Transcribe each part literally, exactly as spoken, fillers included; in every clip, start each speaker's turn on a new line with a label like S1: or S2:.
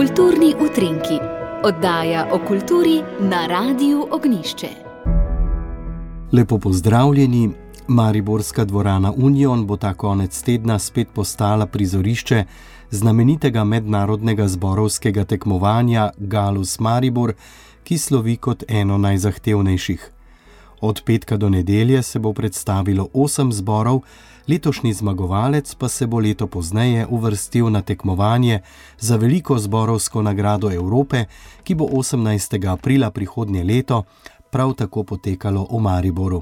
S1: Kulturni utrinki, oddaja o kulturi na Radiu Ognjišče.
S2: Lepo pozdravljeni. Mariborska dvorana Union bo ta konec tedna spet postala prizorišče znamenitega mednarodnega zborovskega tekmovanja Galus Maribor, ki slovi kot eno najzahtevnejših. Od petka do nedelje se bo predstavilo osem zborov, letošnji zmagovalec pa se bo leto pozneje uvrstil na tekmovanje za veliko zborovsko nagrado Evrope, ki bo osemnajstega aprila prihodnje leto prav tako potekalo v Mariboru.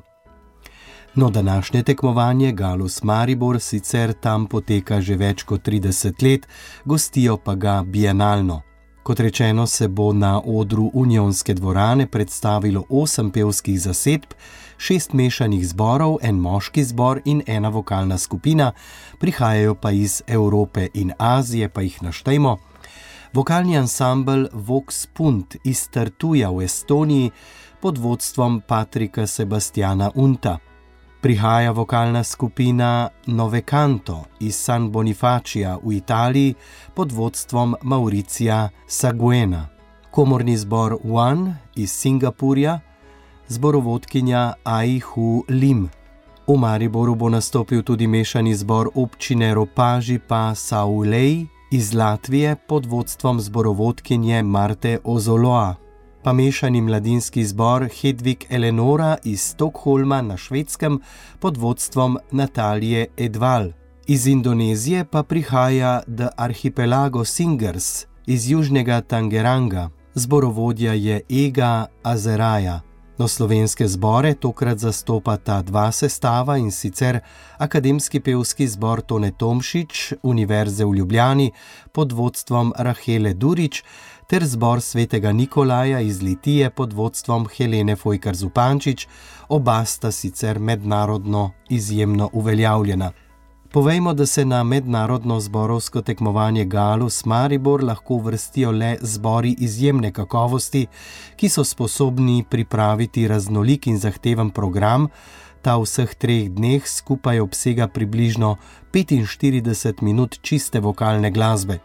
S2: No, današnje tekmovanje Galus Maribor sicer tam poteka že več kot trideset let, gostijo pa ga bienalno. Kot rečeno, se bo na odru Unionske dvorane predstavilo osem pevskih zasedb, šest mešanih zborov, en moški zbor in ena vokalna skupina, prihajajo pa iz Evrope in Azije, pa jih naštejmo. Vokalni ansambel Vox Punt iz Tartuja v Estoniji pod vodstvom Patrika Sebastiana Unta. Prihaja vokalna skupina Nove Canto iz San Bonifacia v Italiji pod vodstvom Mauricija Saguena. Komorni zbor One iz Singapurja, zborovodkinja Ai Hu Lim. V Mariboru bo nastopil tudi mešani zbor občine Ropaži pa Saulej iz Latvije pod vodstvom zborovodkinje Marte Ozoloa. Pa mešani mladinski zbor Hedvig Eleonora iz Stockholma na Švedskem pod vodstvom Natalije Edval. Iz Indonezije pa prihaja The Archipelago Singers iz južnega Tangeranga. Zborovodja je Ega Azeraja. No, slovenske zbore tokrat zastopata dva sestava, in sicer Akademski pevski zbor Tone Tomšič Univerze v Ljubljani pod vodstvom Rahele Durič ter zbor Svetega Nikolaja iz Litije pod vodstvom Helene Fojkar-Zupančič, oba sta sicer mednarodno izjemno uveljavljena. Povejmo, da se na mednarodno zborovsko tekmovanje Galus Maribor lahko uvrstijo le zbori izjemne kakovosti, ki so sposobni pripraviti raznolik in zahteven program. Ta v vseh treh dneh skupaj obsega približno petinštirideset minut čiste vokalne glasbe.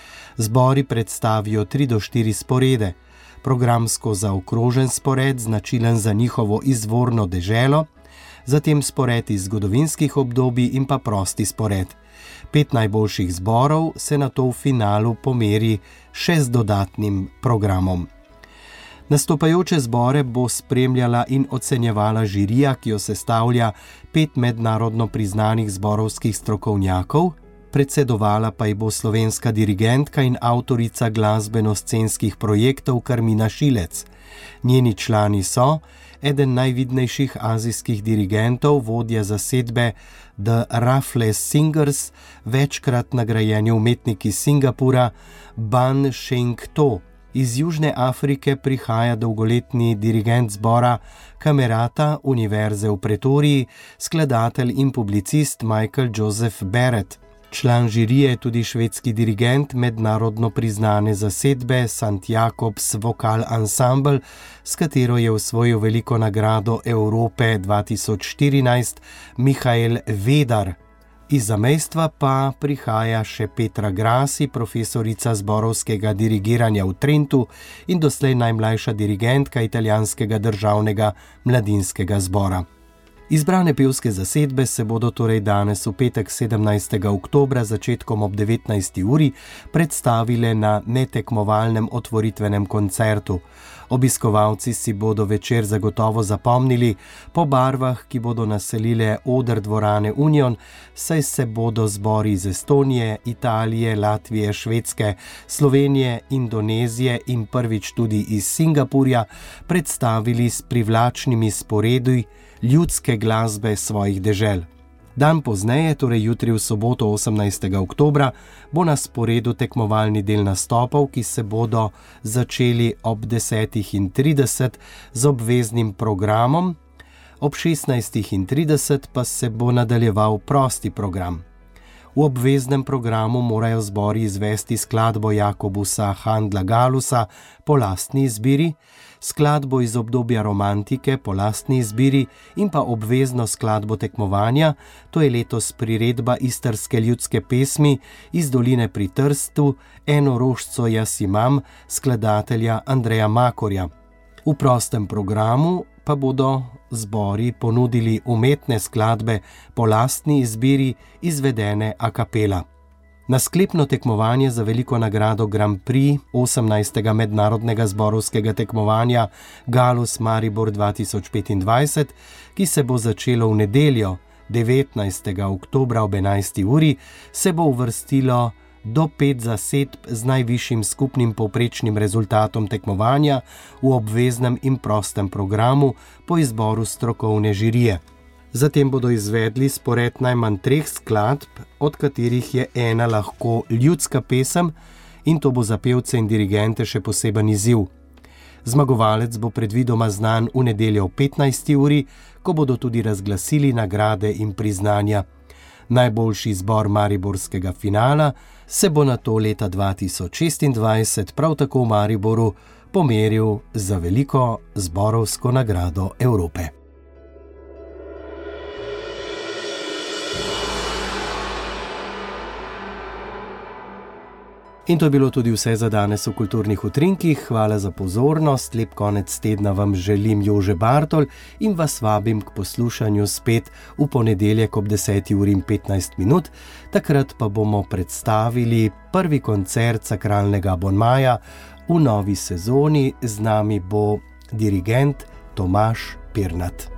S2: Zbori predstavijo tri do štiri sporede, programsko zaokrožen spored, značilen za njihovo izvorno deželo, zatem spored iz zgodovinskih obdobij in pa prosti spored. Pet najboljših zborov se nato v finalu pomeri še z dodatnim programom. Nastopajoče zbore bo spremljala in ocenjevala žirija, ki jo sestavlja pet mednarodno priznanih zborovskih strokovnjakov, predsedovala pa ji bo slovenska dirigentka in avtorica glasbeno-scenskih projektov Karmina Šilec. Njeni člani so eden najvidnejših azijskih dirigentov, vodja zasedbe The Raffles Singers, večkrat nagrajeni umetnik iz Singapura Ban Sheng To. Iz Južne Afrike prihaja dolgoletni dirigent zbora Camerata Univerze v Pretoriji, skladatelj in publicist Michael Joseph Barrett. Član žirije je tudi švedski dirigent mednarodno priznane zasedbe Sankt Jakobs Vokal Ensemble, s katero je osvojil veliko nagrado Evrope dva tisoč štirinajst Mihael Vedar. Iz zamejstva pa prihaja še Petra Grasi, profesorica zborovskega dirigiranja v Trentu in doslej najmlajša dirigentka italijanskega državnega mladinskega zbora. Izbrane pevske zasedbe se bodo torej danes v petek sedemnajstega oktobra začetkom ob devetnajsti uri predstavile na netekmovalnem otvoritvenem koncertu. Obiskovalci si bodo večer zagotovo zapomnili po barvah, ki bodo naselile oder dvorane Union, saj se bodo zbori iz Estonije, Italije, Latvije, Švedske, Slovenije, Indonezije in prvič tudi iz Singapurja predstavili s privlačnimi sporedi ljudske glasbe svojih dežel. Dan pozneje, torej jutri v soboto osemnajstega oktobra, bo na sporedu tekmovalni del nastopov, ki se bodo začeli ob desetih trideset z obveznim programom, ob šestnajstih trideset pa se bo nadaljeval prosti program. V obveznem programu morajo zbori izvesti skladbo Jakobusa Handla Galusa po lastni izbiri, skladbo iz obdobja romantike po lastni izbiri in pa obvezno skladbo tekmovanja, to je letos priredba istrske ljudske pesmi iz doline pri Trstu Eno rožico jaz imam skladatelja Andreja Makorja. V prostem programu pa bodo zbori ponudili umetne skladbe po lastni izbiri izvedene a capella. Na sklepno tekmovanje za veliko nagrado Grand Prix osemnajstega mednarodnega zborovskega tekmovanja Galus Maribor dva tisoč petindvajset, ki se bo začelo v nedeljo devetnajstega oktobra ob enajsti uri, se bo uvrstilo do pet zasedb z najvišjim skupnim povprečnim rezultatom tekmovanja v obveznem in prostem programu po izboru strokovne žirije. Zatem bodo izvedli spored najmanj treh skladb, od katerih je ena lahko ljudska pesem, in to bo za pevce in dirigente še poseben izziv. Zmagovalec bo predvidoma znan v nedeljo ob petnajsti uri, ko bodo tudi razglasili nagrade in priznanja. Najboljši izbor mariborskega finala se bo nato leta dva tisoč šestindvajset prav tako v Mariboru pomeril za veliko zborovsko nagrado Evrope. In to je bilo tudi vse za danes v Kulturnih utrinkih. Hvala za pozornost, lep konec tedna vam želim Jože Bartol in vas vabim k poslušanju spet v ponedeljek ob deseti uri in petnajst minut. Takrat pa bomo predstavili prvi koncert sakralnega abonmaja v novi sezoni. Z nami bo dirigent Tomaž Pirnat.